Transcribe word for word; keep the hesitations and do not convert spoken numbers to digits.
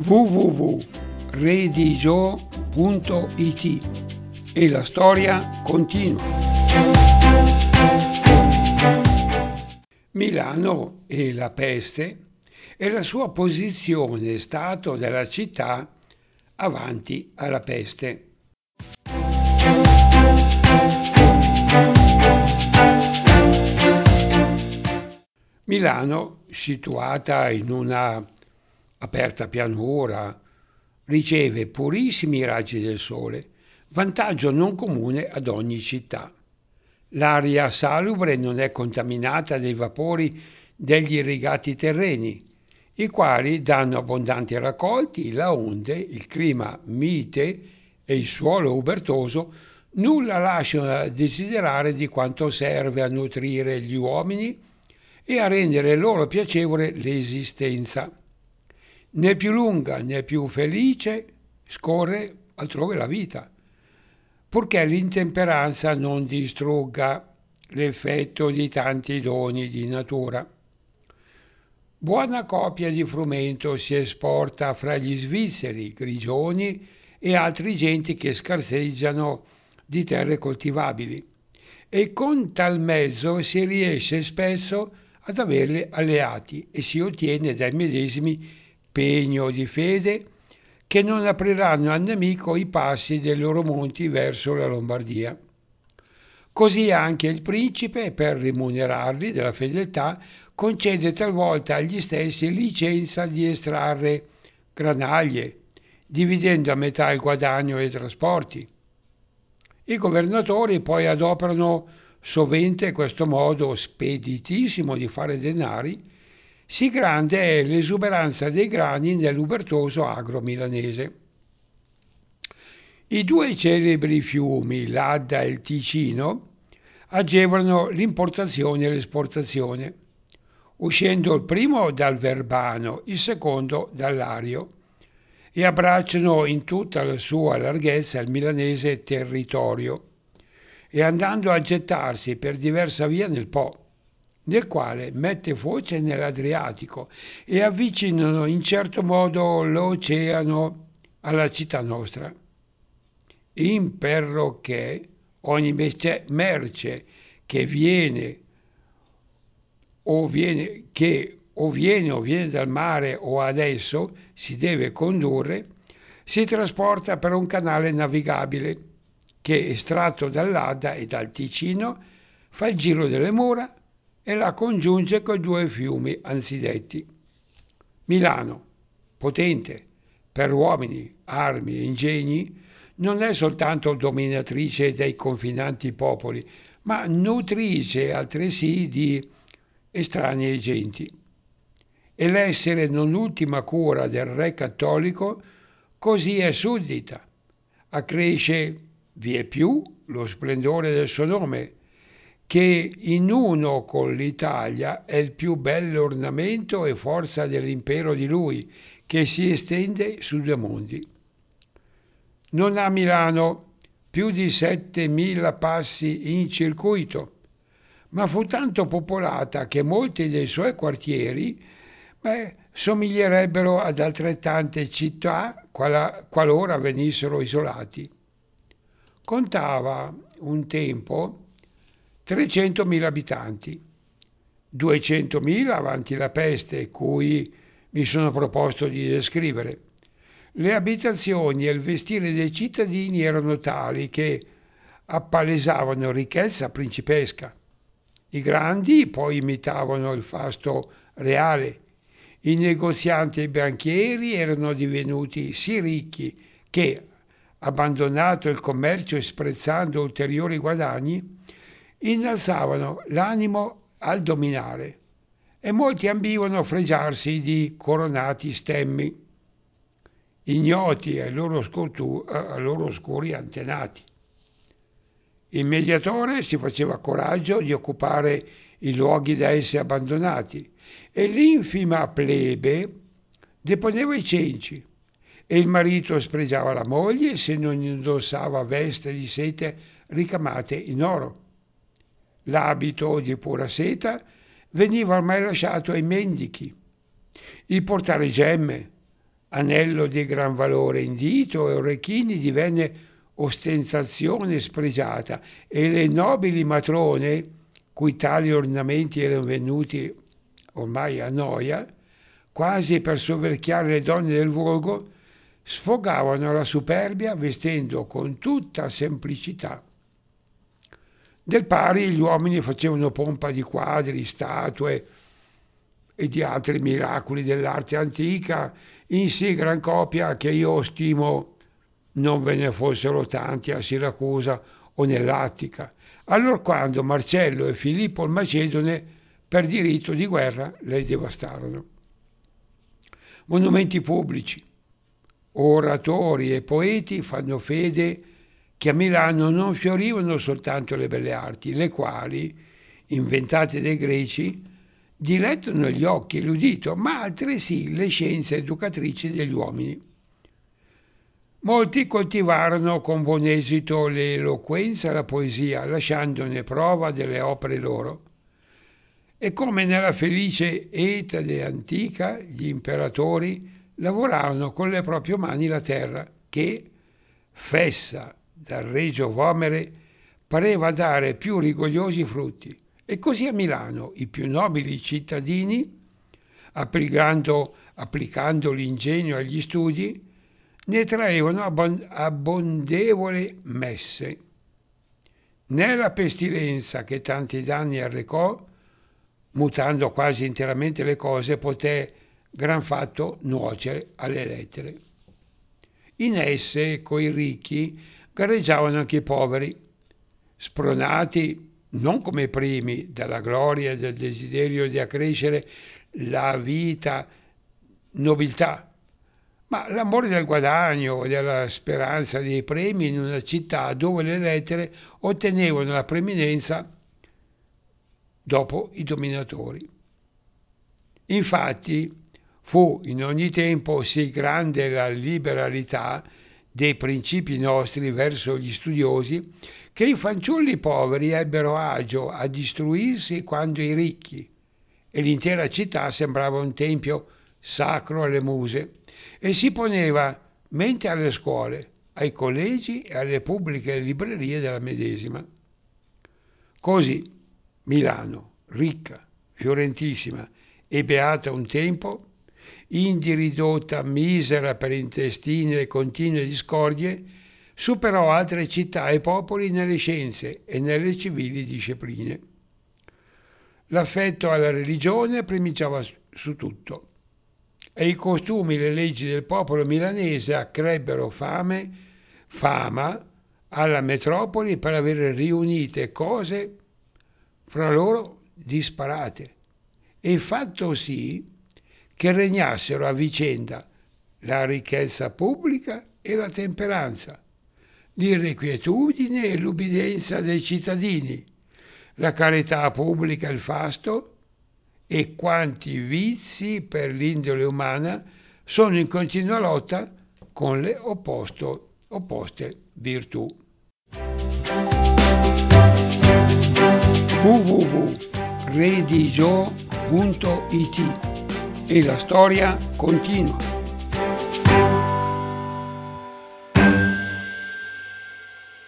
w w w punto redigio punto it e la storia continua. Milano e la peste e la sua posizione stato della città avanti alla peste. Milano, situata in una aperta pianura, riceve purissimi raggi del sole, vantaggio non comune ad ogni città. L'aria salubre non è contaminata dai vapori degli irrigati terreni, i quali danno abbondanti raccolti, laonde il clima mite e il suolo ubertoso nulla lasciano a desiderare di quanto serve a nutrire gli uomini e a rendere loro piacevole l'esistenza. Né più lunga né più felice scorre altrove la vita, purché l'intemperanza non distrugga l'effetto di tanti doni di natura. Buona copia di frumento si esporta fra gli svizzeri, grigioni e altri genti che scarseggiano di terre coltivabili, e con tal mezzo si riesce spesso ad averli alleati e si ottiene dai medesimi pegno di fede che non apriranno al nemico i passi dei loro monti verso la Lombardia. Così anche il principe, per rimunerarli della fedeltà, concede talvolta agli stessi licenza di estrarre granaglie, dividendo a metà il guadagno e i trasporti. I governatori poi adoperano sovente questo modo speditissimo di fare denari, sì grande è l'esuberanza dei grani nell'ubertoso agro milanese. I due celebri fiumi, l'Adda e il Ticino, agevolano l'importazione e l'esportazione, uscendo il primo dal Verbano, il secondo dall'Ario, e abbracciano in tutta la sua larghezza il milanese territorio, e andando a gettarsi per diversa via nel Po, nel quale mette foce nell'Adriatico, e avvicinano in certo modo l'oceano alla città nostra. Imperroché ogni merce che viene o viene che o viene o viene dal mare o adesso si deve condurre, si trasporta per un canale navigabile che, estratto dall'Adda e dal Ticino, fa il giro delle mura e la congiunge con i due fiumi anzidetti. Milano, potente per uomini, armi e ingegni, non è soltanto dominatrice dei confinanti popoli, ma nutrice altresì di estranei genti. E l'essere non ultima cura del re cattolico, così è suddita, accresce vie più lo splendore del suo nome, che in uno con l'Italia è il più bello ornamento e forza dell'impero di lui, che si estende su due mondi. Non ha Milano più di settemila passi in circuito, ma fu tanto popolata che molti dei suoi quartieri beh, somiglierebbero ad altrettante città qualora venissero isolati. Contava un tempo trecentomila abitanti, duecentomila avanti la peste, cui mi sono proposto di descrivere. Le abitazioni e il vestire dei cittadini erano tali che appalesavano ricchezza principesca. I grandi poi imitavano il fasto reale. I negozianti e i banchieri erano divenuti sì ricchi che, abbandonato il commercio e sprezzando ulteriori guadagni, innalzavano l'animo al dominare, e molti ambivano a fregiarsi di coronati stemmi, ignoti ai loro, scortu- ai loro oscuri antenati. Il mediatore si faceva coraggio di occupare i luoghi da essi abbandonati, e l'infima plebe deponeva i cenci, e il marito spregiava la moglie se non indossava veste di sete ricamate in oro. L'abito di pura seta veniva ormai lasciato ai mendichi. Il portare gemme, anello di gran valore in dito e orecchini divenne ostentazione spregiata, e le nobili matrone, cui tali ornamenti erano venuti ormai a noia, quasi per soverchiare le donne del volgo, sfogavano la superbia vestendo con tutta semplicità. Del pari gli uomini facevano pompa di quadri, statue e di altri miracoli dell'arte antica in sì gran copia che io stimo non ve ne fossero tanti a Siracusa o nell'Attica, allorquando Marcello e Filippo il Macedone per diritto di guerra le devastarono. Monumenti pubblici, oratori e poeti fanno fede che a Milano non fiorivano soltanto le belle arti, le quali, inventate dai greci, dilettano gli occhi e l'udito, ma altresì le scienze educatrici degli uomini. Molti coltivarono con buon esito l'eloquenza e la poesia, lasciandone prova delle opere loro. E come nella felice Etade antica, gli imperatori lavorarono con le proprie mani la terra, che, fessa dal regio Vomere, pareva dare più rigogliosi frutti. E così a Milano i più nobili cittadini, applicando, applicando l'ingegno agli studi, ne traevano abbon- abbondevole messe. Né la pestilenza che tanti danni arrecò, mutando quasi interamente le cose, poté gran fatto nuocere alle lettere. In esse, coi ricchi, gareggiavano anche i poveri, spronati non come primi dalla gloria e del desiderio di accrescere la vita, nobiltà, ma l'amore del guadagno e della speranza dei premi in una città dove le lettere ottenevano la preminenza dopo i dominatori. Infatti fu in ogni tempo sì grande la liberalità dei principi nostri verso gli studiosi che i fanciulli poveri ebbero agio a istruirsi quando i ricchi, e l'intera città sembrava un tempio sacro alle muse, e si poneva mente alle scuole, ai collegi e alle pubbliche librerie della medesima. Così Milano, ricca, fiorentissima e beata un tempo, indi ridotta misera per intestine e continue discordie, superò altre città e popoli nelle scienze e nelle civili discipline. L'affetto alla religione primeggiava su tutto, e i costumi e le leggi del popolo milanese accrebbero fame, fama alla metropoli per avere riunite cose fra loro disparate, e fatto sì che regnassero a vicenda la ricchezza pubblica e la temperanza, l'irrequietudine e l'ubbidienza dei cittadini, la carità pubblica e il fasto, e quanti vizi per l'indole umana sono in continua lotta con le opposto, opposte virtù. w w w punto redigio punto it E la storia continua.